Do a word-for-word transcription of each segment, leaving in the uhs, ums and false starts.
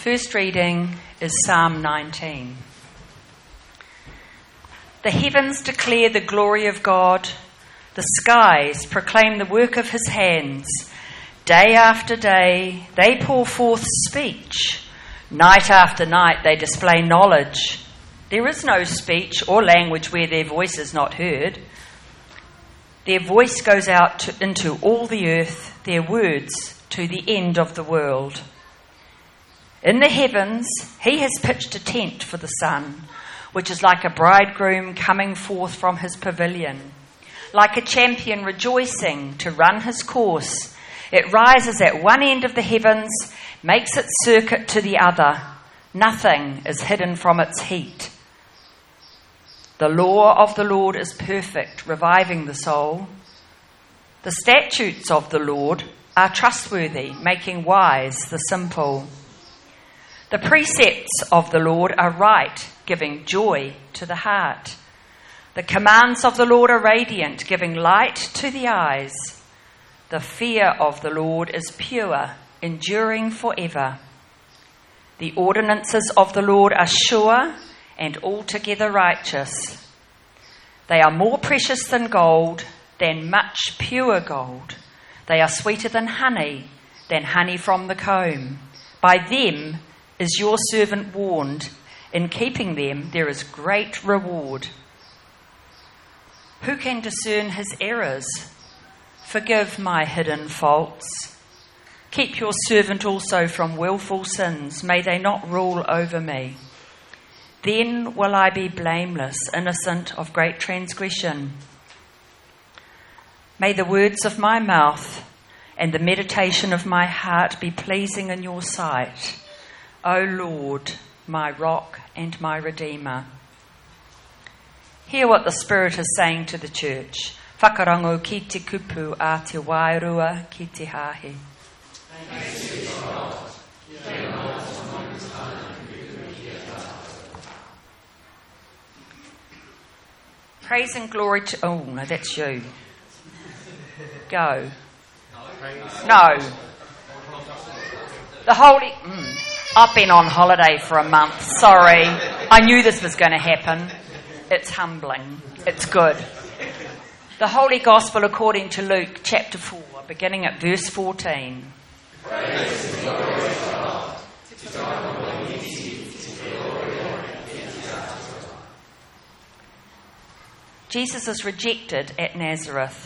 first reading is Psalm nineteen. The heavens declare the glory of God. The skies proclaim the work of his hands. Day after day they pour forth speech. Night after night they display knowledge. There is no speech or language where their voice is not heard. Their voice goes out to, into all the earth, their words to the end of the world. In the heavens he has pitched a tent for the sun, which is like a bridegroom coming forth from his pavilion, like a champion rejoicing to run his course. It rises at one end of the heavens, makes its circuit to the other. Nothing is hidden from its heat. The law of the Lord is perfect, reviving the soul. The statutes of the Lord are trustworthy, making wise the simple. The precepts of the Lord are right, giving joy to the heart. The commands of the Lord are radiant, giving light to the eyes. The fear of the Lord is pure, enduring forever. The ordinances of the Lord are sure and altogether righteous. They are more precious than gold, than much pure gold. They are sweeter than honey, than honey from the comb. By them is your servant warned. In keeping them there is great reward. Who can discern his errors? Forgive my hidden faults. Keep your servant also from willful sins. May they not rule over me. Then will I be blameless, innocent of great transgression. May the words of my mouth and the meditation of my heart be pleasing in your sight, O Lord, my rock and my redeemer. Hear what the Spirit is saying to the church. Whakarango ki te kupu a te wairua ki te hahi. Praise and glory to... Oh, no, that's you. Go. No. The Holy... Mm, I've been on holiday for a month. Sorry. I knew this was going to happen. It's humbling. It's good. The Holy Gospel according to Luke, chapter four, beginning at verse fourteen. Praise and glory to God. To God alone is glory and Jesus is rejected at Nazareth.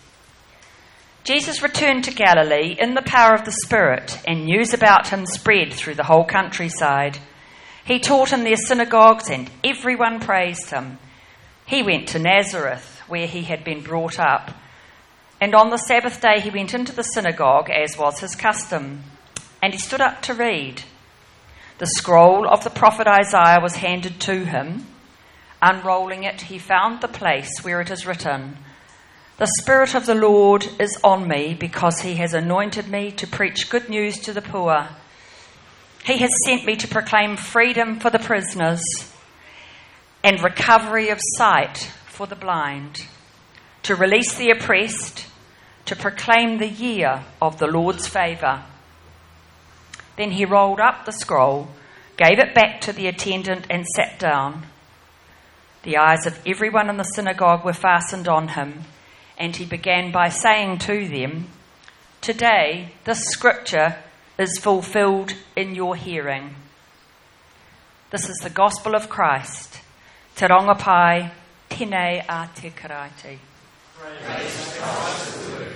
Jesus returned to Galilee in the power of the Spirit, and news about him spread through the whole countryside. He taught in their synagogues, and everyone praised him. He went to Nazareth, where he had been brought up. And on the Sabbath day he went into the synagogue, as was his custom, and he stood up to read. The scroll of the prophet Isaiah was handed to him. Unrolling it, he found the place where it is written, "The Spirit of the Lord is on me, because he has anointed me to preach good news to the poor. He has sent me to proclaim freedom for the prisoners and recovery of sight for the blind, to release the oppressed, to proclaim the year of the Lord's favour." Then he rolled up the scroll, gave it back to the attendant, and sat down. The eyes of everyone in the synagogue were fastened on him, and he began by saying to them, "Today this scripture is fulfilled in your hearing." This is the gospel of Christ. Te rongopai, tēnei a te karaite. Praise to Christ's word.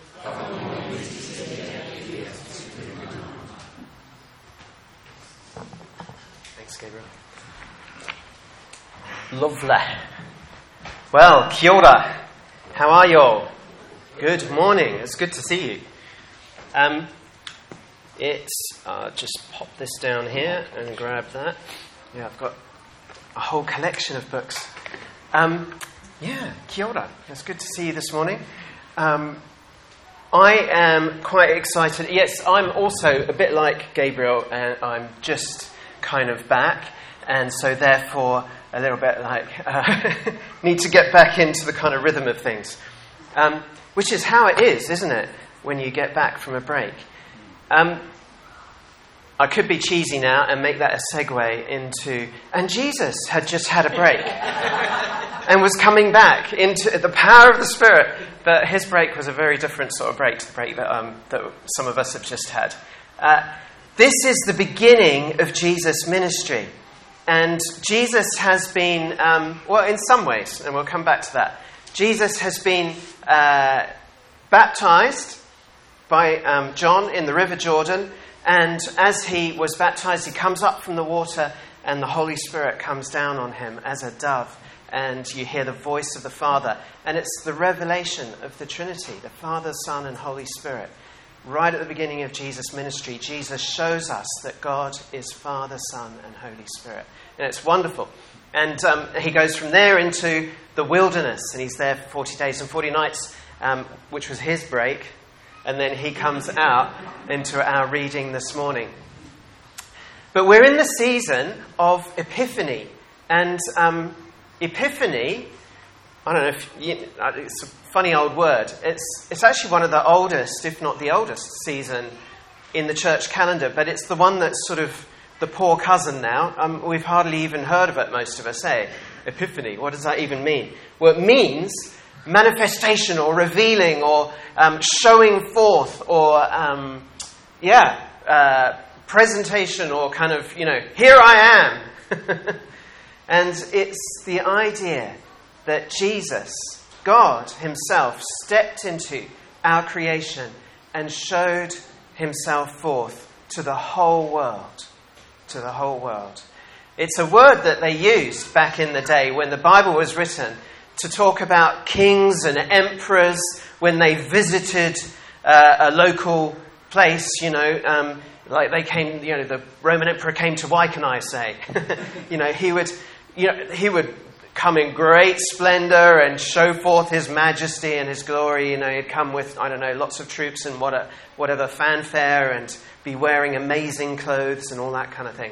Thanks, Gabriel. Lovely. Well, kia ora. How are you all? Good morning. It's good to see you. Um, it's uh, just pop this down here and grab that. Yeah, I've got a whole collection of books. Um, yeah, kia ora. It's good to see you this morning. Um, I am quite excited. Yes, I'm also a bit like Gabriel, and I'm just kind of back, and so therefore a little bit like uh, need to get back into the kind of rhythm of things, um, which is how it is, isn't it, when you get back from a break? Um, I could be cheesy now and make that a segue into, and Jesus had just had a break and was coming back into the power of the Spirit. But his break was a very different sort of break to the break that, um, that some of us have just had. Uh, this is the beginning of Jesus' ministry. And Jesus has been, um, well, in some ways, and we'll come back to that, Jesus has been uh, baptized by um, John in the River Jordan. And as he was baptized, he comes up from the water and the Holy Spirit comes down on him as a dove. And you hear the voice of the Father. And it's the revelation of the Trinity, the Father, Son, and Holy Spirit. Right at the beginning of Jesus' ministry, Jesus shows us that God is Father, Son, and Holy Spirit. And it's wonderful. And um, he goes from there into the wilderness. And he's there for forty days and forty nights, um, which was his break. And then he comes out into our reading this morning. But we're in the season of Epiphany. And um, Epiphany, I don't know if you, it's a funny old word. It's it's actually one of the oldest, if not the oldest, season in the church calendar. But it's the one that's sort of the poor cousin now. Um, we've hardly even heard of it, most of us say. Epiphany, what does that even mean? Well, it means manifestation or revealing or um, showing forth or, um, yeah, uh, presentation or kind of, you know, here I am. And it's the idea that Jesus, God himself, stepped into our creation and showed himself forth to the whole world. To the whole world. It's a word that they used back in the day when the Bible was written to talk about kings and emperors when they visited uh, a local place, you know, um, like they came, you know, the Roman emperor came to Wykenai, say. you know, he would... You know, he would come in great splendor and show forth his majesty and his glory. You know, he'd come with, I don't know, lots of troops and what a, whatever fanfare and be wearing amazing clothes and all that kind of thing.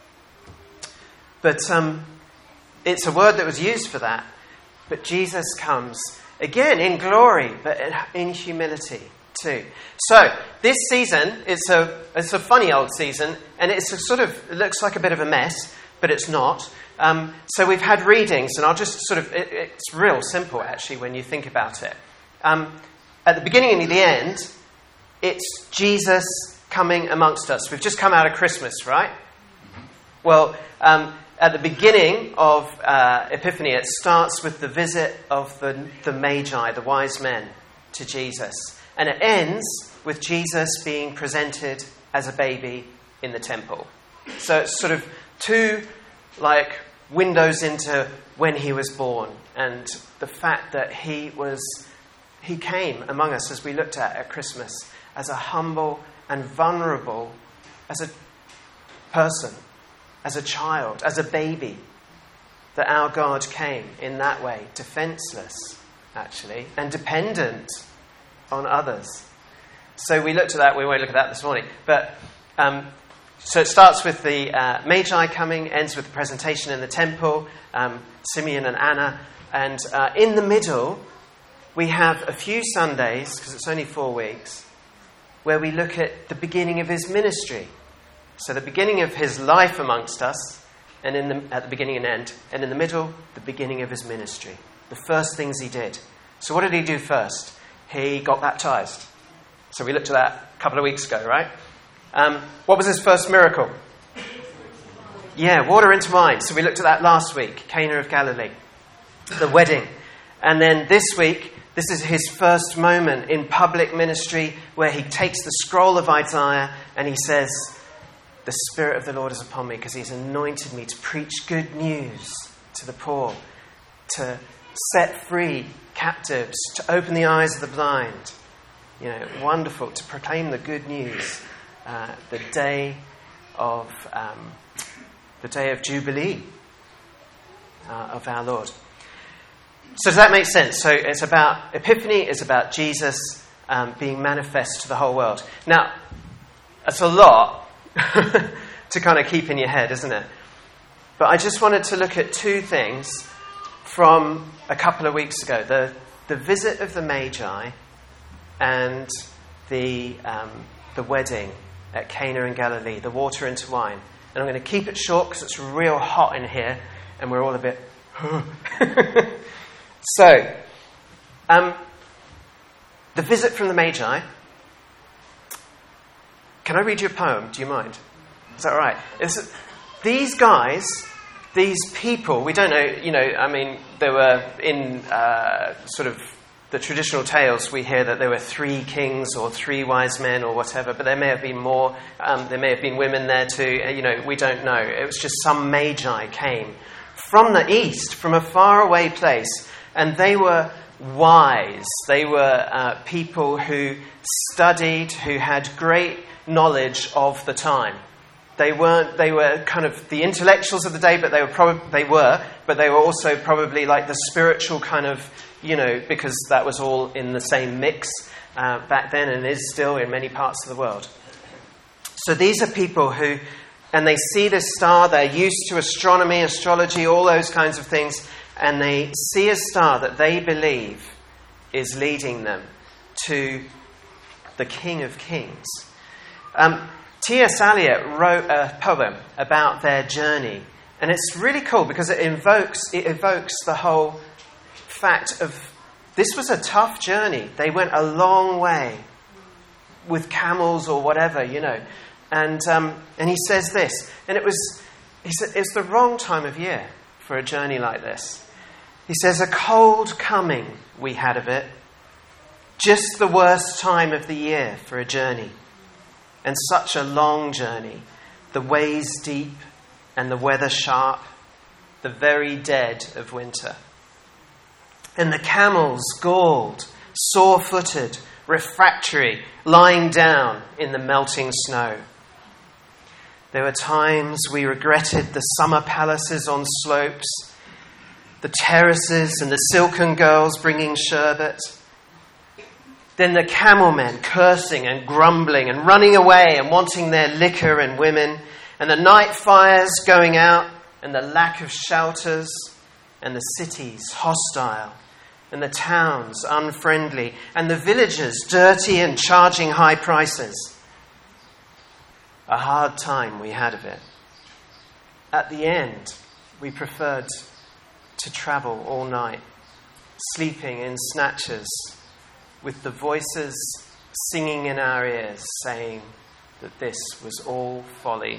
But um, it's a word that was used for that. But Jesus comes, again, in glory, but in humility too. So, this season, it's a, it's a funny old season, and it's a sort of, it looks like a bit of a mess, but it's not. Um, so we've had readings, and I'll just sort of, it, it's real simple actually when you think about it. Um, at the beginning and the end, it's Jesus coming amongst us. We've just come out of Christmas, right? Well, um, at the beginning of uh, Epiphany, it starts with the visit of the, the Magi, the wise men, to Jesus. And it ends with Jesus being presented as a baby in the temple. So it's sort of two, like, windows into when he was born and the fact that he was he came among us, as we looked at at Christmas, as a humble and vulnerable, as a person, as a child, as a baby, that our God came in that way, defenseless actually and dependent on others. So we looked at that. We won't look at that this morning, but um So it starts with the uh, Magi coming, ends with the presentation in the temple, um, Simeon and Anna. And uh, in the middle, we have a few Sundays, because it's only four weeks, where we look at the beginning of his ministry. So the beginning of his life amongst us, and in the, at the beginning and end. And in the middle, the beginning of his ministry. The first things he did. So what did he do first? He got baptized. So we looked at that a couple of weeks ago, right? Um, what was his first miracle? Yeah, water into wine. So we looked at that last week, Cana of Galilee, the wedding. And then this week, this is his first moment in public ministry where he takes the scroll of Isaiah and he says, the Spirit of the Lord is upon me because he's anointed me to preach good news to the poor, to set free captives, to open the eyes of the blind. You know, wonderful, to proclaim the good news. Uh, the day of um, the day of Jubilee uh, of our Lord. So does that make sense? So it's about Epiphany, it's about Jesus um, being manifest to the whole world. Now, that's a lot to kind of keep in your head, isn't it? But I just wanted to look at two things from a couple of weeks ago. The, the visit of the Magi and the, um, the wedding at Cana in Galilee, the water into wine. And I'm going to keep it short because it's real hot in here and we're all a bit... So, um, the visit from the Magi. Can I read you a poem? Do you mind? Is that all right? It's, these guys, these people, we don't know, you know, I mean, there were in uh, sort of the traditional tales, we hear that there were three kings or three wise men or whatever, but there may have been more, um, there may have been women there too, you know, we don't know. It was just some Magi came from the east, from a faraway place, and they were wise. They were uh, people who studied, who had great knowledge of the time. They weren't, they were kind of the intellectuals of the day, but they were probably, they were, but they were also probably like the spiritual kind of, you know, because that was all in the same mix uh, back then and is still in many parts of the world. So these are people who, and they see this star, they're used to astronomy, astrology, all those kinds of things, and they see a star that they believe is leading them to the King of Kings. Um, T S Eliot wrote a poem about their journey, and it's really cool because it invokes it evokes the whole fact of this was a tough journey. They went a long way with camels or whatever, you know, and um, and he says this, and it was he said it's the wrong time of year for a journey like this. He says a cold coming we had of it, just the worst time of the year for a journey. And such a long journey, the ways deep and the weather sharp, the very dead of winter. And the camels galled, sore-footed, refractory, lying down in the melting snow. There were times we regretted the summer palaces on slopes, the terraces and the silken girls bringing sherbet. Then the camel men cursing and grumbling and running away and wanting their liquor and women, and the night fires going out and the lack of shelters, and the cities hostile and the towns unfriendly and the villages dirty and charging high prices. A hard time we had of it. At the end, we preferred to travel all night, sleeping in snatches, with the voices singing in our ears, saying that this was all folly.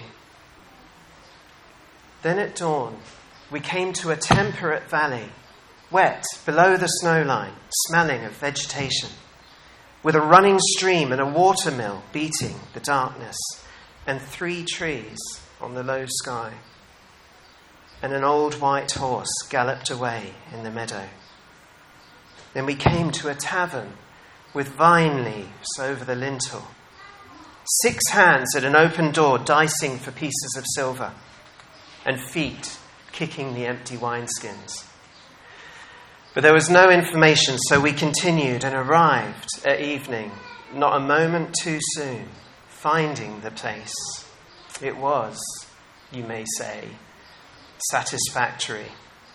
Then at dawn, we came to a temperate valley, wet below the snow line, smelling of vegetation, with a running stream and a watermill beating the darkness, and three trees on the low sky. And an old white horse galloped away in the meadow. Then we came to a tavern with vine leaves over the lintel, six hands at an open door dicing for pieces of silver, and feet kicking the empty wineskins. But there was no information, so we continued and arrived at evening, not a moment too soon, finding the place. It was, you may say, satisfactory.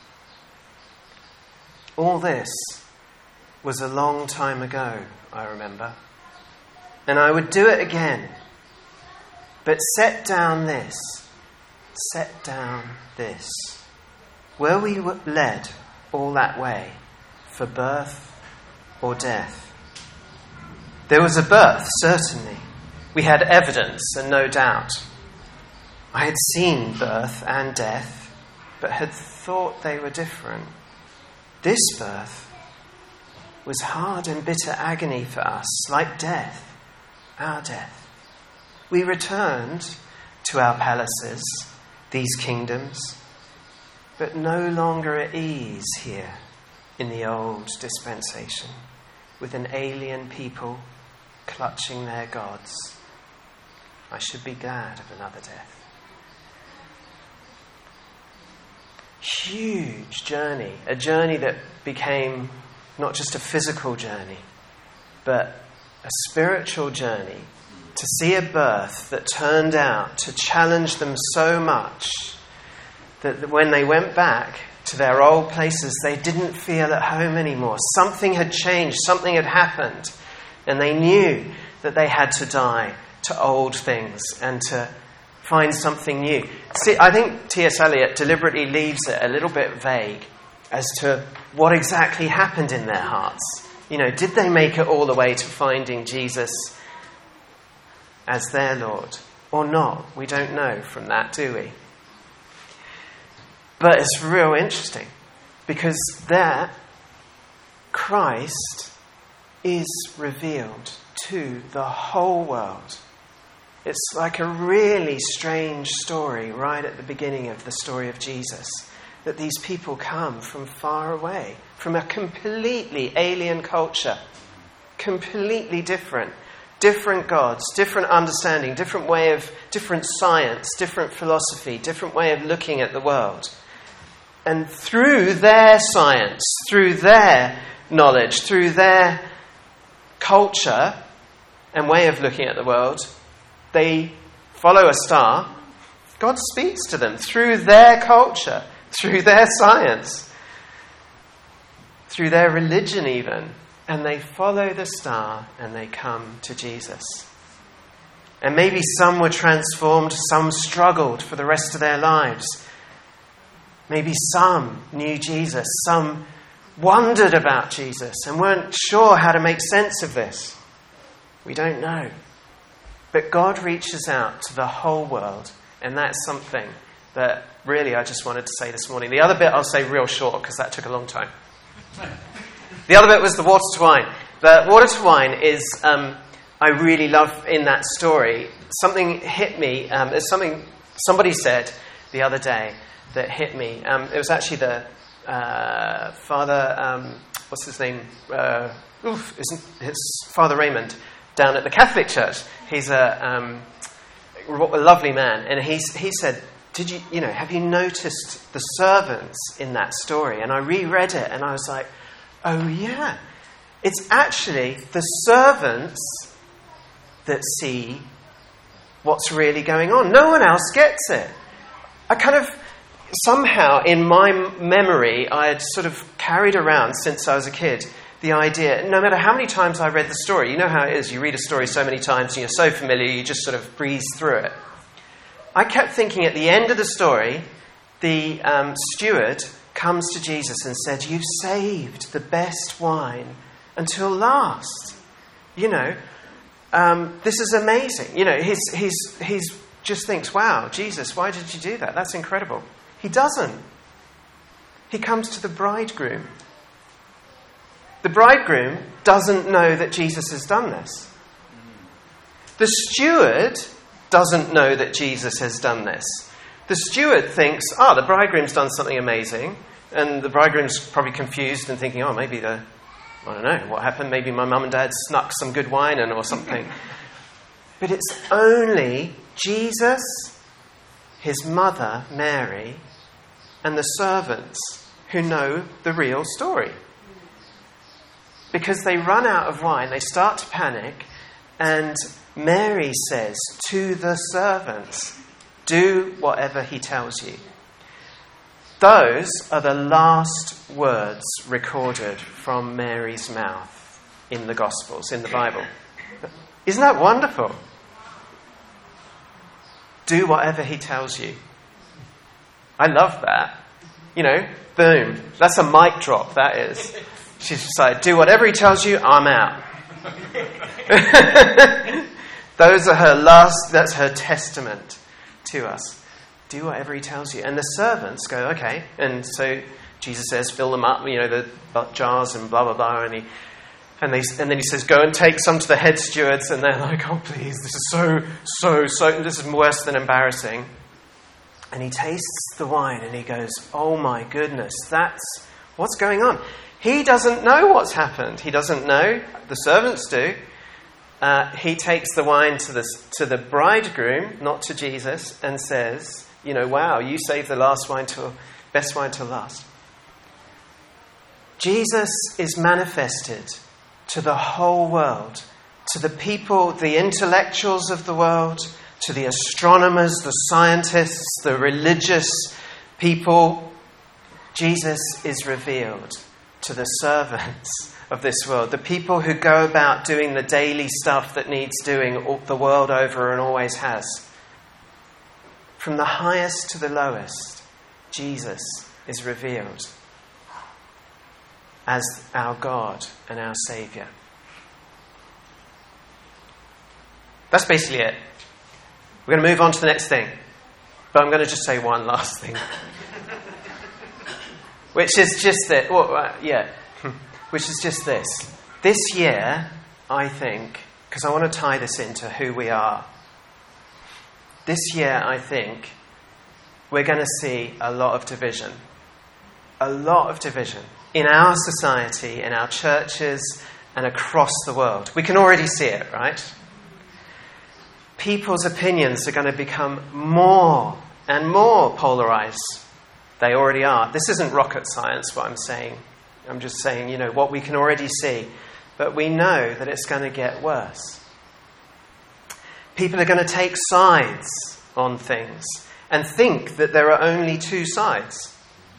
All this was a long time ago, I remember. And I would do it again. But set down this, set down this. Were we led all that way for birth or death? There was a birth, certainly. We had evidence and no doubt. I had seen birth and death, but had thought they were different. This birth was hard and bitter agony for us, like death, our death. We returned to our palaces, these kingdoms, but no longer at ease here in the old dispensation, with an alien people clutching their gods. I should be glad of another death. Huge journey, a journey that became not just a physical journey, but a spiritual journey, to see a birth that turned out to challenge them so much that when they went back to their old places, they didn't feel at home anymore. Something had changed, something had happened, and they knew that they had to die to old things and to find something new. See, I think T S Eliot deliberately leaves it a little bit vague as to what exactly happened in their hearts. You know, did they make it all the way to finding Jesus as their Lord or not? We don't know from that, do we? But it's real interesting because there, Christ is revealed to the whole world. It's like a really strange story right at the beginning of the story of Jesus, that these people come from far away, from a completely alien culture, completely different, different gods, different understanding, different way of, different science, different philosophy, different way of looking at the world. And through their science, through their knowledge, through their culture and way of looking at the world, they follow a star. God speaks to them through their culture, through their science, through their religion even. And they follow the star and they come to Jesus. And maybe some were transformed, some struggled for the rest of their lives. Maybe some knew Jesus, some wondered about Jesus and weren't sure how to make sense of this. We don't know. But God reaches out to the whole world, and that's something that really I just wanted to say this morning. The other bit I'll say real short because that took a long time. The other bit was the water to wine. The water to wine is, um, I really love in that story, something hit me. Um, there's something somebody said the other day that hit me. Um, it was actually the uh, Father, um, what's his name? Uh, oof, isn't it's Father Raymond down at the Catholic Church. He's a, um, a lovely man, and he he said, "Did you you know have you noticed the servants in that story?" And I reread it, and I was like, "Oh yeah, it's actually the servants that see what's really going on. No one else gets it." I kind of somehow in my memory I had sort of carried around since I was a kid the idea, no matter how many times I read the story, you know how it is, you read a story so many times and you're so familiar, you just sort of breeze through it. I kept thinking at the end of the story, the um, steward comes to Jesus and said, "You've saved the best wine until last. You know, um, this is amazing." You know, he's, he's, he's just thinks, "Wow, Jesus, why did you do that? That's incredible." He doesn't. He comes to the bridegroom. The bridegroom doesn't know that Jesus has done this. The steward doesn't know that Jesus has done this. The steward thinks, oh, the bridegroom's done something amazing. And the bridegroom's probably confused and thinking, oh, maybe the, I don't know, what happened? Maybe my mum and dad snuck some good wine in or something. But it's only Jesus, his mother, Mary, and the servants who know the real story. Because they run out of wine, they start to panic, and Mary says to the servants, "Do whatever he tells you." Those are the last words recorded from Mary's mouth in the Gospels, in the Bible. Isn't that wonderful? Do whatever he tells you. I love that. You know, boom. That's a mic drop, that is. She's just like, do whatever he tells you, I'm out. Those are her last, that's her testament to us. Do whatever he tells you. And the servants go, okay. And so Jesus says, fill them up, you know, the jars and blah, blah, blah. And he, and, they, and then he says, go and take some to the head stewards. And they're like, oh, please, this is so, so, so, this is worse than embarrassing. And he tastes the wine and he goes, oh my goodness, that's, what's going on? He doesn't know what's happened. He doesn't know. The servants do. Uh, he takes the wine to the, to the bridegroom, not to Jesus, and says, you know, wow, you saved the last wine till, best wine till last. Jesus is manifested to the whole world, to the people, the intellectuals of the world, to the astronomers, the scientists, the religious people. Jesus is revealed to the servants of this world, the people who go about doing the daily stuff that needs doing the world over and always has. From the highest to the lowest, Jesus is revealed as our God and our Saviour. That's basically it. We're going to move on to the next thing. But I'm going to just say one last thing. Which is just that, well, uh, yeah, which is just this. This year, I think, because I want to tie this into who we are. This year, I think, we're going to see a lot of division. A lot of division in our society, in our churches, and across the world. We can already see it, right? People's opinions are going to become more and more polarized. They already are. This isn't rocket science, what I'm saying. I'm just saying, you know, what we can already see. But we know that it's going to get worse. People are going to take sides on things and think that there are only two sides.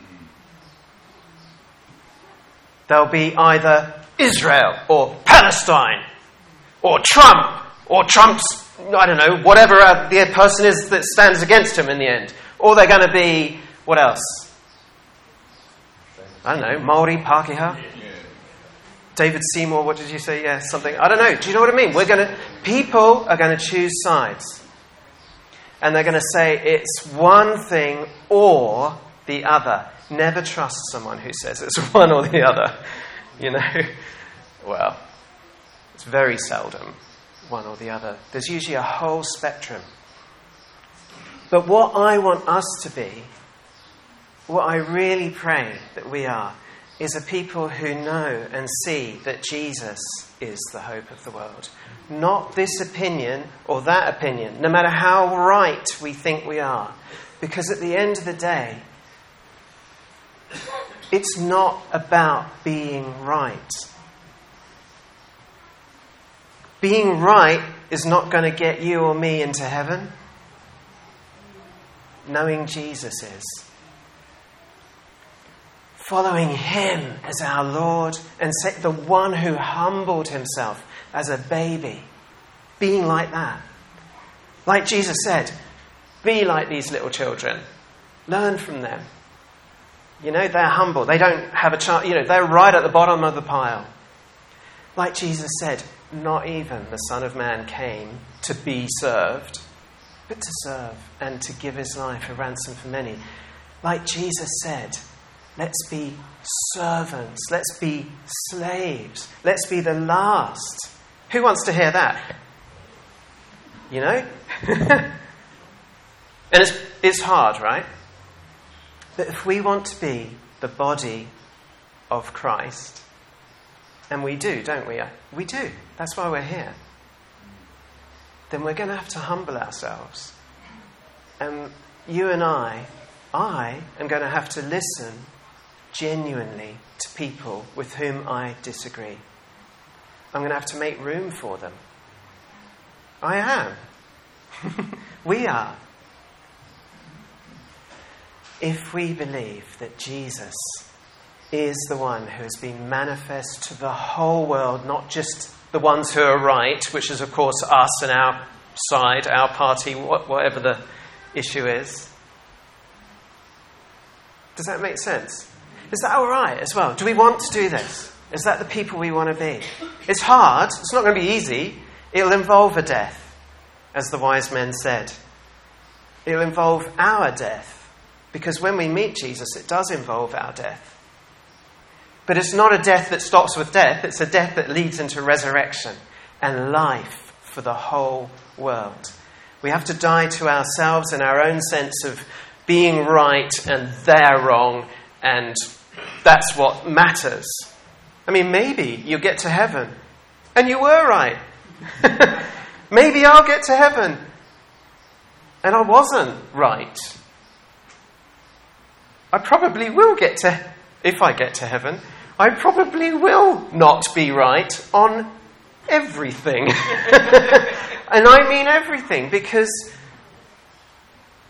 There'll be either Israel or Palestine or Trump or Trump's, I don't know, whatever the person is that stands against him in the end. Or they're going to be, what else? I don't know, Māori, Pākehā? David Seymour, what did you say? Yeah, something. I don't know. Do you know what I mean? We're going to, people are going to choose sides. And they're going to say it's one thing or the other. Never trust someone who says it's one or the other. You know? Well, it's very seldom one or the other. There's usually a whole spectrum. But what I want us to be, what I really pray that we are, is a people who know and see that Jesus is the hope of the world. Not this opinion or that opinion, no matter how right we think we are. Because at the end of the day, it's not about being right. Being right is not going to get you or me into heaven. Knowing Jesus is. Following him as our Lord and the one who humbled himself as a baby. Being like that. Like Jesus said, be like these little children. Learn from them. You know, they're humble. They don't have a chance. You know, they're right at the bottom of the pile. Like Jesus said, not even the Son of Man came to be served, but to serve and to give his life a ransom for many. Like Jesus said, let's be servants. Let's be slaves. Let's be the last. Who wants to hear that? You know? And it's, it's hard, right? But if we want to be the body of Christ, and we do, don't we? We do. That's why we're here. Then we're going to have to humble ourselves. And you and I, I am going to have to listen genuinely to people with whom I disagree. I'm going to have to make room for them. I am. We are. If we believe that Jesus is the one who has been manifest to the whole world, not just the ones who are right, which is, of course, us and our side, our party, whatever the issue is. Does that make sense? Is that all right as well? Do we want to do this? Is that the people we want to be? It's hard. It's not going to be easy. It'll involve a death, as the wise men said. It'll involve our death. Because when we meet Jesus, it does involve our death. But it's not a death that stops with death. It's a death that leads into resurrection and life for the whole world. We have to die to ourselves and our own sense of being right and they're wrong, and that's what matters. I mean, maybe you'll get to heaven and you were right. Maybe I'll get to heaven and I wasn't right. I probably will get to, if I get to heaven, I probably will not be right on everything. And I mean everything, because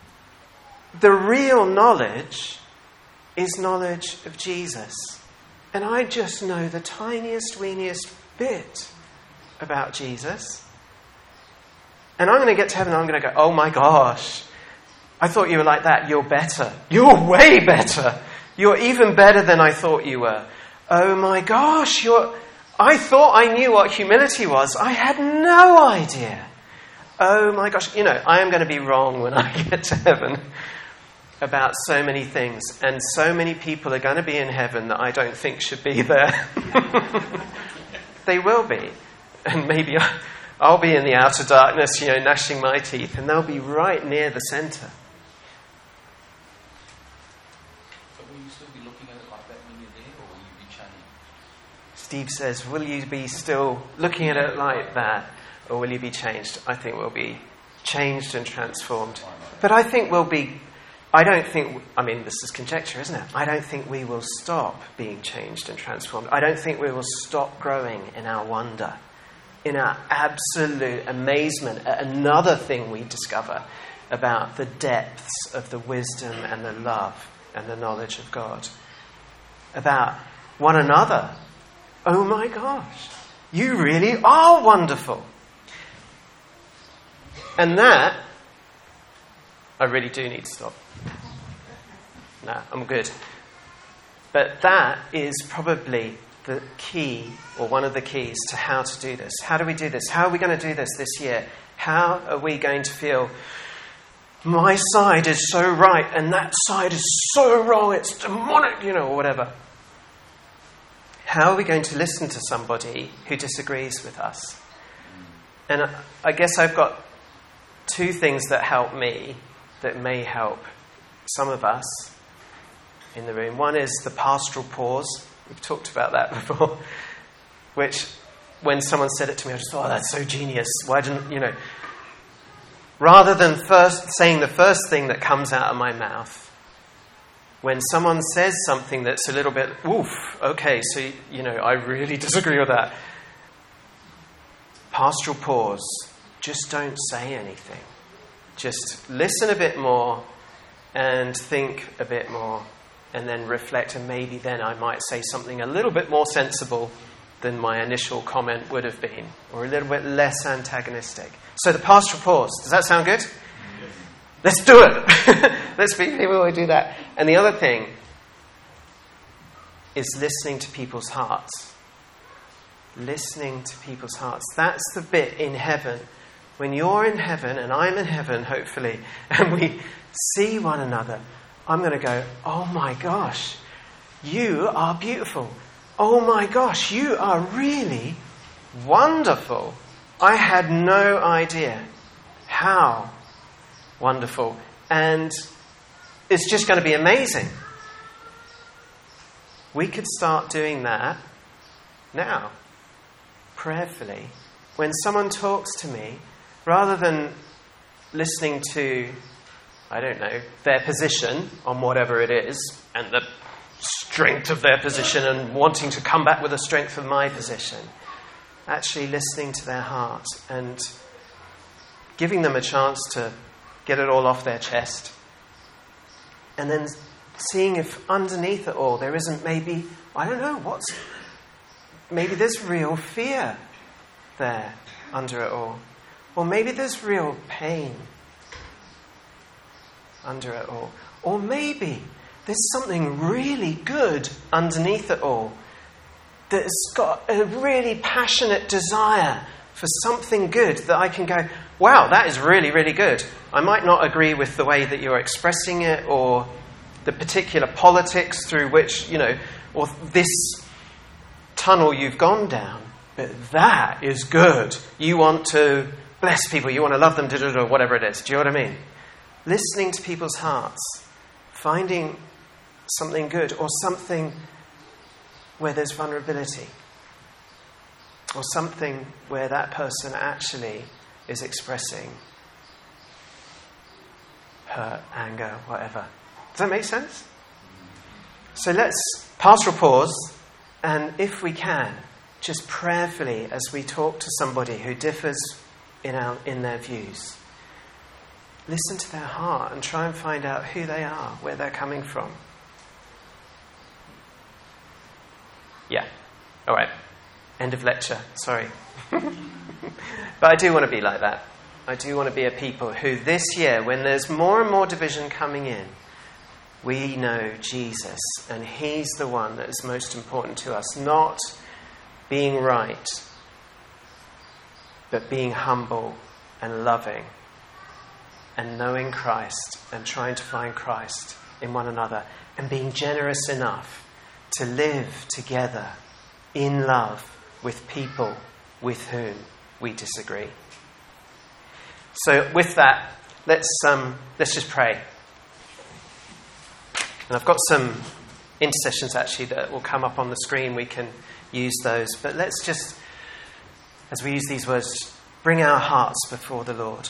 the real knowledge is knowledge of Jesus. and I just know the tiniest, weeniest bit about Jesus, and I'm going to get to heaven and I'm going to go, oh my gosh, I thought you were like that. You're better. You're way better. You're even better than I thought you were. Oh my gosh, you're... I thought I knew what humility was. I had no idea. Oh my gosh, you know, I am going to be wrong when I get to heaven about so many things. And so many people are going to be in heaven that I don't think should be there. They will be. And maybe I'll be in the outer darkness, you know, gnashing my teeth, and they'll be right near the centre. But will you still be looking at it like that when you're there, or will you be changed? Steve says, will you be still looking at it like that, or will you be changed? I think we'll be changed and transformed. But I think we'll be... I don't think... I mean, this is conjecture, isn't it? I don't think we will stop being changed and transformed. I don't think we will stop growing in our wonder, in our absolute amazement at another thing we discover about the depths of the wisdom and the love and the knowledge of God. About one another. Oh my gosh, you really are wonderful. And that, I really do need to stop. No, I'm good. But that is probably the key, or one of the keys to how to do this. How do we do this? How are we going to do this this year? How are we going to feel, my side is so right and that side is so wrong, it's demonic, you know, or whatever. How are we going to listen to somebody who disagrees with us? And I guess I've got two things that help me, that may help some of us in the room. One is the pastoral pause. We've talked about that before. Which, when someone said it to me, I just thought, oh, that's so genius. Why didn't, you know... Rather than first saying the first thing that comes out of my mouth, when someone says something that's a little bit, oof, okay, so, you know, I really disagree with that. Pastoral pause. Just don't say anything. Just listen a bit more and think a bit more and then reflect, and maybe then I might say something a little bit more sensible than my initial comment would have been, or a little bit less antagonistic. So the pastoral pause. Does that sound good? Let's do it. Let's be people who do that. And the other thing is listening to people's hearts. Listening to people's hearts. That's the bit in heaven. When you're in heaven, and I'm in heaven, hopefully, and we see one another, I'm going to go, oh my gosh, you are beautiful. Oh my gosh, you are really wonderful. I had no idea how wonderful. And it's just going to be amazing. We could start doing that now, prayerfully. When someone talks to me, rather than listening to, I don't know, their position on whatever it is, and the strength of their position, and wanting to come back with the strength of my position, actually listening to their heart and giving them a chance to get it all off their chest. And then seeing if underneath it all there isn't maybe, I don't know, what's... Maybe there's real fear there under it all. Or maybe there's real pain under it all. Or maybe there's something really good underneath it all that's got a really passionate desire for something good that I can go, wow, that is really, really good. I might not agree with the way that you're expressing it, or the particular politics through which, you know, or this tunnel you've gone down, but that is good. You want to bless people, you want to love them, or whatever it is. Do you know what I mean? Listening to people's hearts, finding something good, or something where there's vulnerability, or something where that person actually is expressing hurt, anger, whatever. Does that make sense? So let's pastoral pause, and if we can, just prayerfully, as we talk to somebody who differs in our in their views, listen to their heart and try and find out who they are, where they're coming from. Yeah. All right. End of lecture. Sorry. But I do want to be like that. I do want to be a people who this year, when there's more and more division coming in, we know Jesus, and he's the one that is most important to us. Not being right, but being humble and loving and knowing Christ and trying to find Christ in one another and being generous enough to live together in love with people with whom we disagree. So with that, let's um, let's just pray. And I've got some intercessions actually that will come up on the screen. We can use those. But let's just, as we use these words, bring our hearts before the Lord.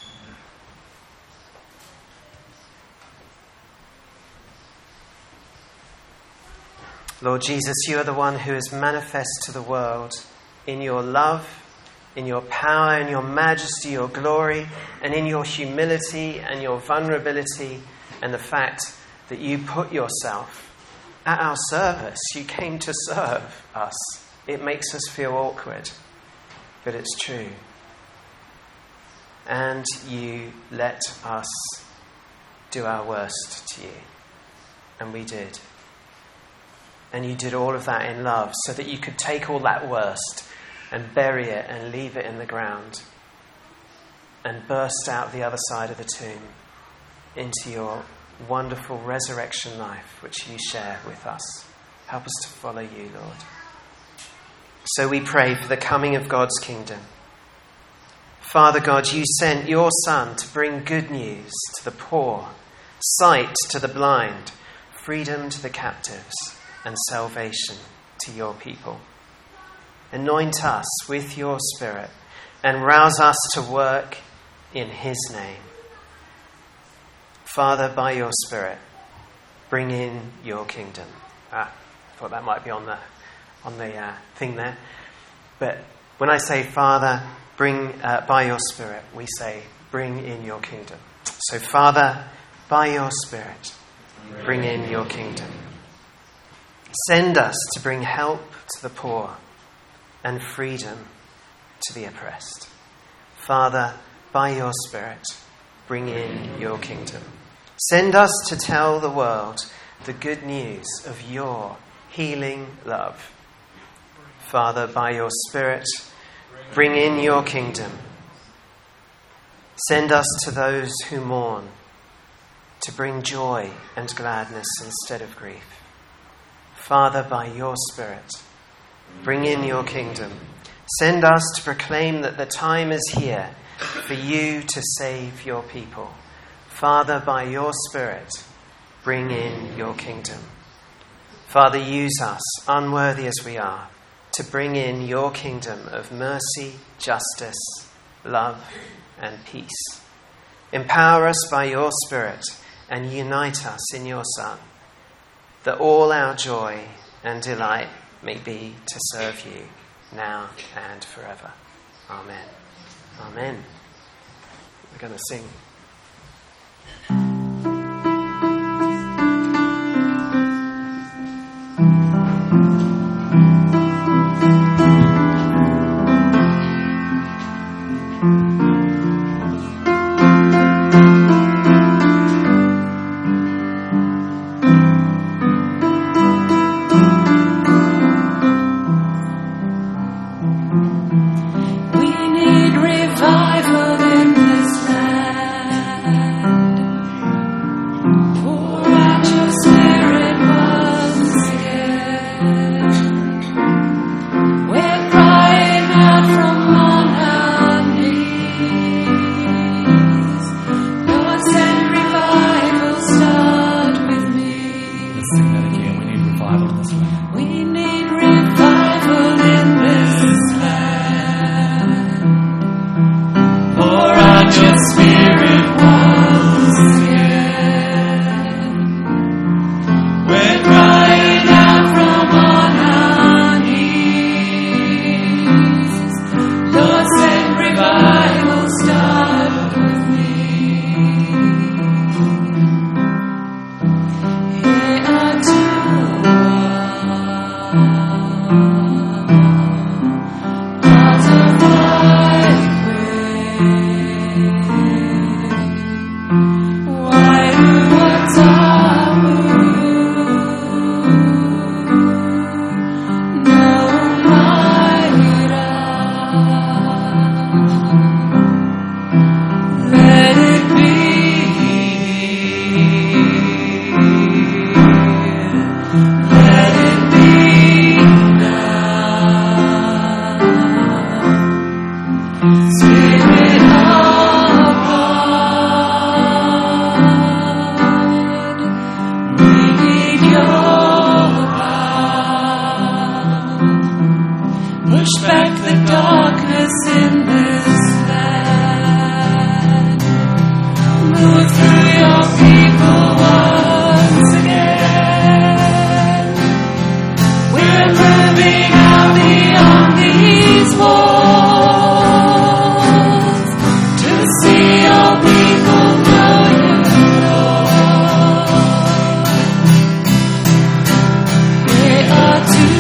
Lord Jesus, you are the one who is manifest to the world in your love, in your power, in your majesty, your glory, and in your humility and your vulnerability, and the fact that you put yourself at our service. You came to serve us. It makes us feel awkward, but it's true. And you let us do our worst to you. And we did. And you did all of that in love so that you could take all that worst and bury it and leave it in the ground and burst out the other side of the tomb into your wonderful resurrection life, which you share with us. Help us to follow you, Lord. So we pray for the coming of God's kingdom. Father God, you sent your Son to bring good news to the poor, sight to the blind, freedom to the captives, and salvation to your people. Anoint us with your Spirit and rouse us to work in his name. Father, by your Spirit, bring in your kingdom. Ah, I thought that might be on the on the uh, thing there. But when I say, Father, bring uh, by your Spirit, we say, bring in your kingdom. So, Father, by your Spirit, bring in your kingdom. Send us to bring help to the poor and freedom to the oppressed. Father, by your Spirit, bring in your kingdom. Send us to tell the world the good news of your healing love. Father, by your Spirit, bring in your kingdom. Send us to those who mourn to bring joy and gladness instead of grief. Father, by your Spirit, bring in your kingdom. Send us to proclaim that the time is here for you to save your people. Father, by your Spirit, bring in your kingdom. Father, use us, unworthy as we are, to bring in your kingdom of mercy, justice, love, and peace. Empower us by your Spirit and unite us in your Son, that all our joy and delight may be to serve you now and forever. Amen. Amen. We're going to sing. Thank you. push back the darkness in this land. Move through your people once again. We're moving out beyond these walls to see your people know you, Lord. We are too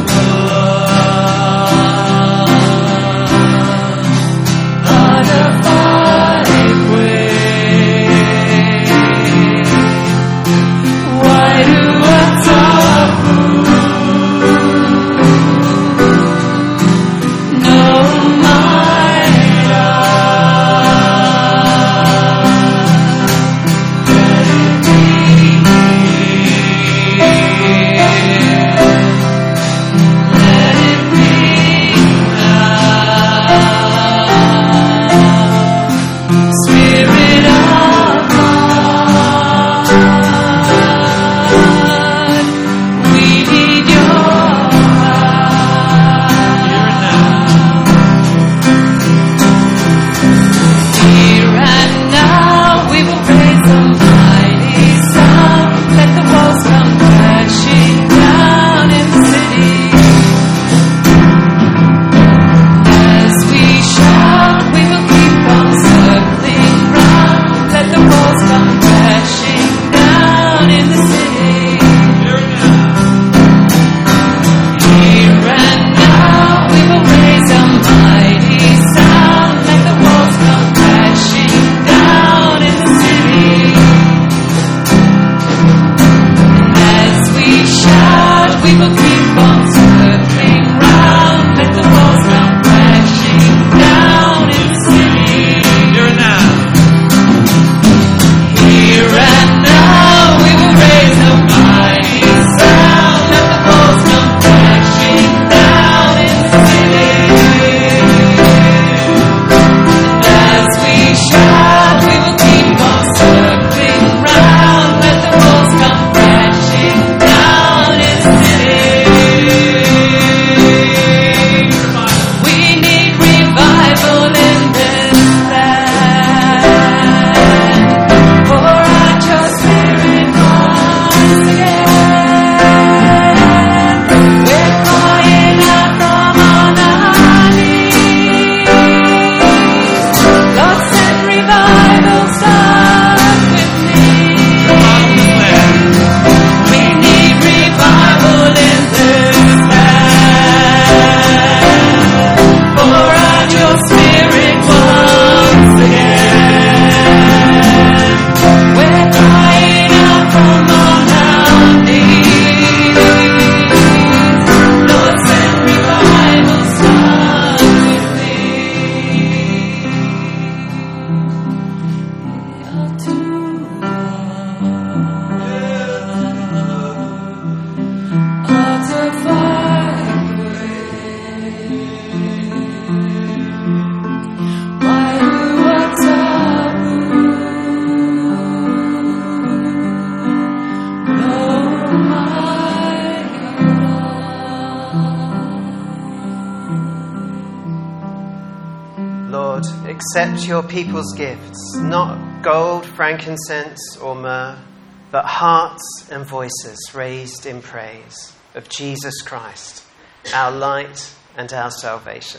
accept your people's gifts, not gold, frankincense, or myrrh, but hearts and voices raised in praise of Jesus Christ, our light and our salvation.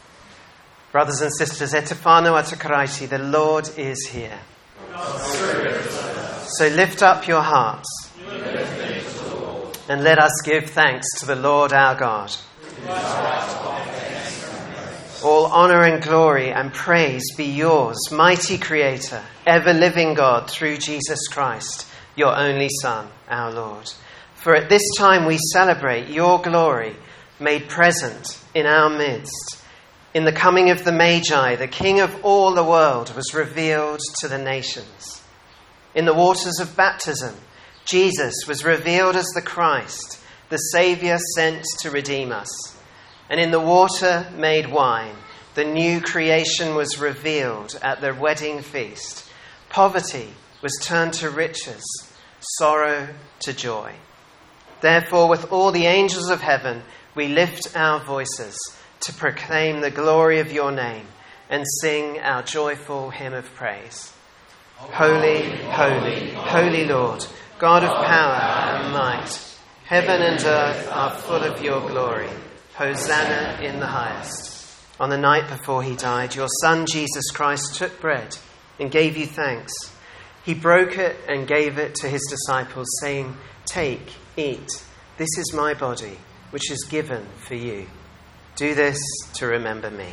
Brothers and sisters, etefano atakaraiti, the Lord is here. So lift up your hearts and let us give thanks to the Lord our God. All honour and glory and praise be yours, mighty Creator, ever-living God, through Jesus Christ, your only Son, our Lord. For at this time we celebrate your glory made present in our midst. In the coming of the Magi, the King of all the world was revealed to the nations. In the waters of baptism, Jesus was revealed as the Christ, the Saviour sent to redeem us. And in the water made wine, the new creation was revealed at the wedding feast. Poverty was turned to riches, sorrow to joy. Therefore, with all the angels of heaven, we lift our voices to proclaim the glory of your name and sing our joyful hymn of praise. Holy, holy, holy Lord, God of power and might, heaven and earth are full of your glory. Hosanna in the highest. On the night before he died, your Son Jesus Christ took bread and gave you thanks. He broke it and gave it to his disciples, saying, "Take, eat. This is my body, which is given for you. Do this to remember me."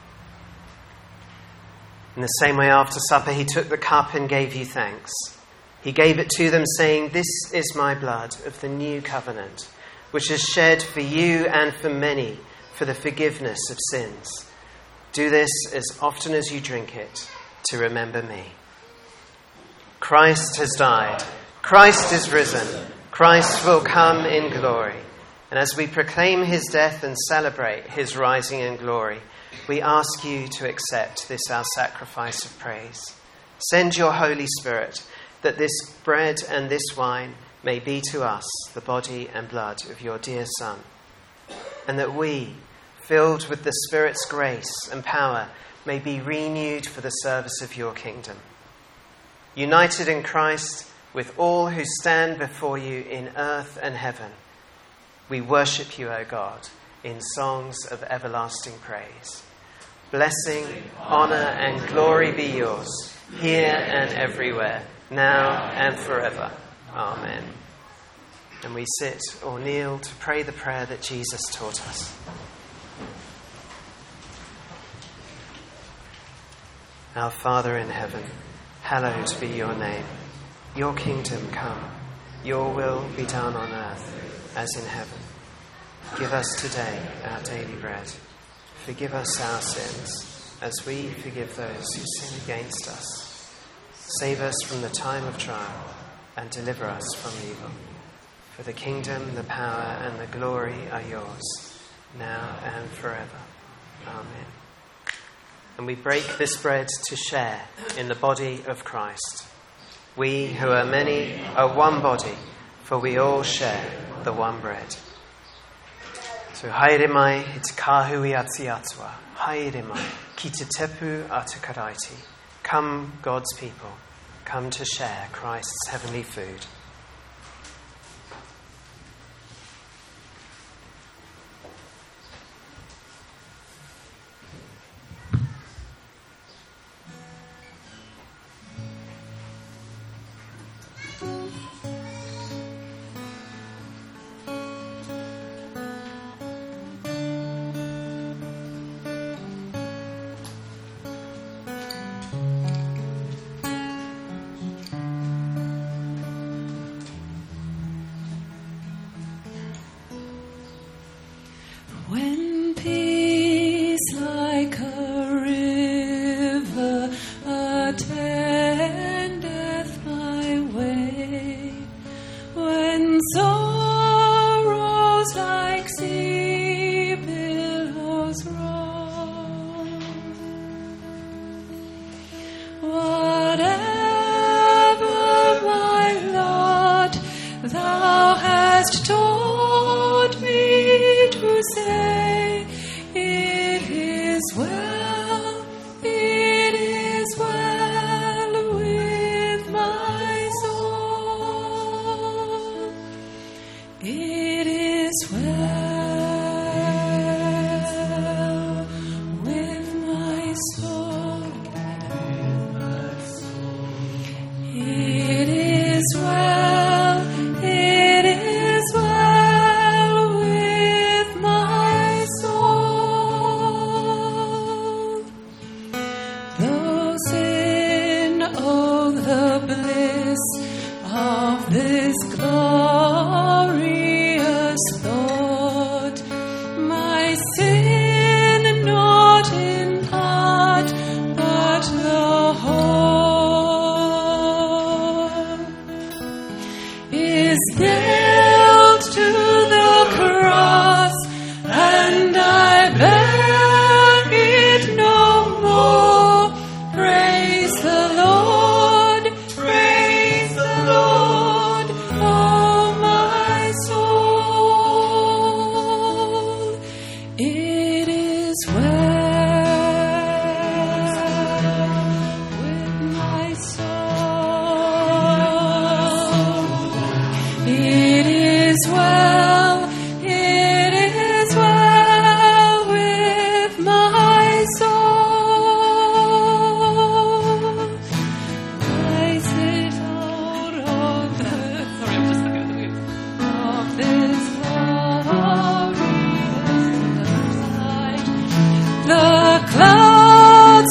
In the same way, after supper, he took the cup and gave you thanks. He gave it to them, saying, "This is my blood of the new covenant, which is shed for you and for many for the forgiveness of sins. Do this as often as you drink it to remember me." Christ has died. Christ is risen. Christ will come in glory. And as we proclaim his death and celebrate his rising in glory, we ask you to accept this our sacrifice of praise. Send your Holy Spirit, that this bread and this wine may be to us the body and blood of your dear Son, and that we, filled with the Spirit's grace and power, may be renewed for the service of your kingdom. United in Christ with all who stand before you in earth and heaven, we worship you, O God, in songs of everlasting praise. Blessing, honour and glory be yours, here and everywhere, now and forever. Amen. And we sit or kneel to pray the prayer that Jesus taught us. Our Father in heaven, hallowed be your name. Your kingdom come. Your will be done on earth as in heaven. Give us today our daily bread. Forgive us our sins, as we forgive those who sin against us. Save us from the time of trial, and deliver us from evil. For the kingdom, the power, and the glory are yours, now and forever. Amen. And we break this bread to share in the body of Christ. We who are many are one body, for we all share the one bread. So haere mai i te kāhui ati atua, haere mai ki te tepu atu karaiti. Come, God's people, come to share Christ's heavenly food.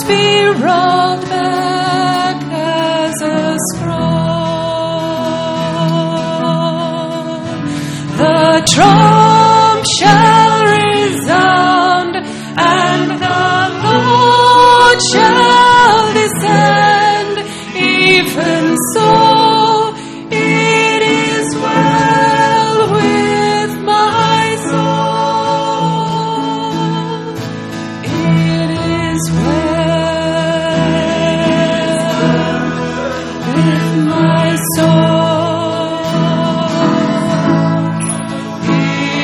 be rolled back as a scroll. The trump shall resound, and the Lord shall descend. Even so, it is well with my soul. It is well with my soul. It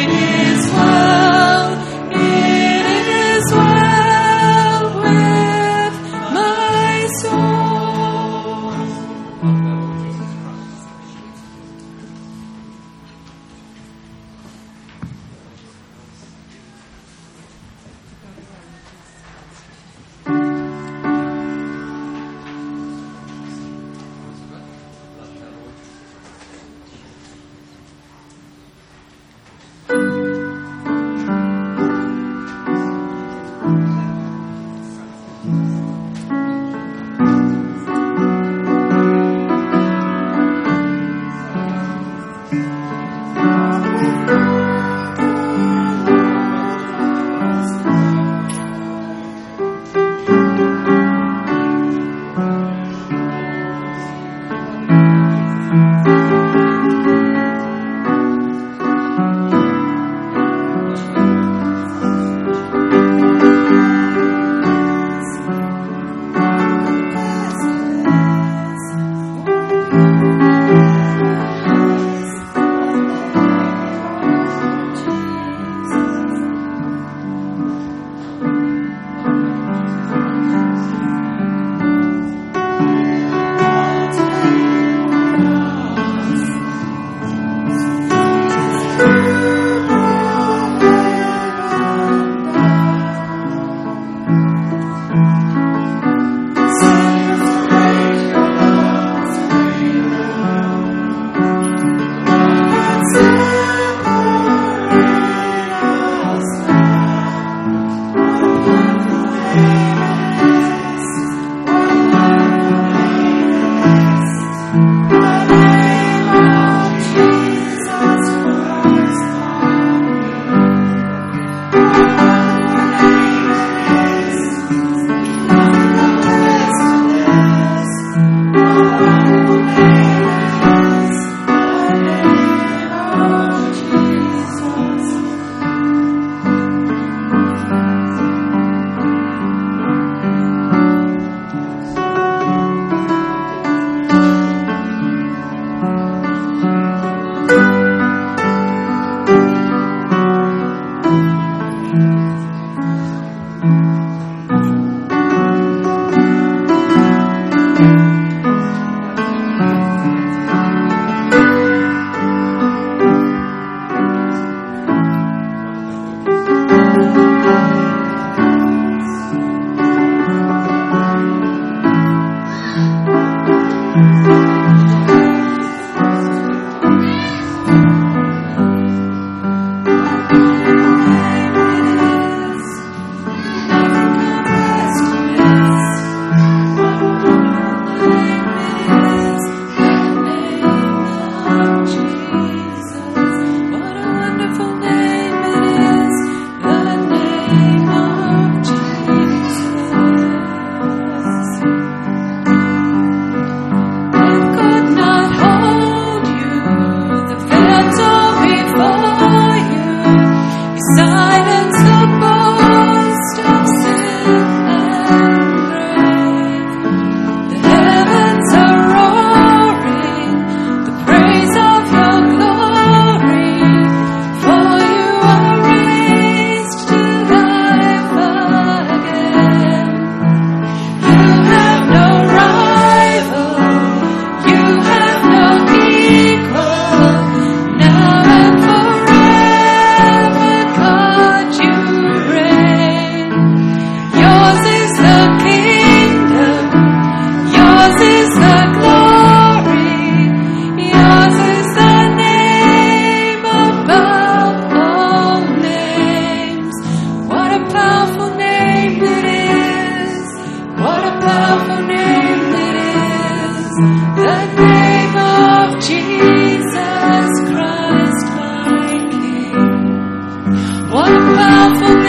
powerful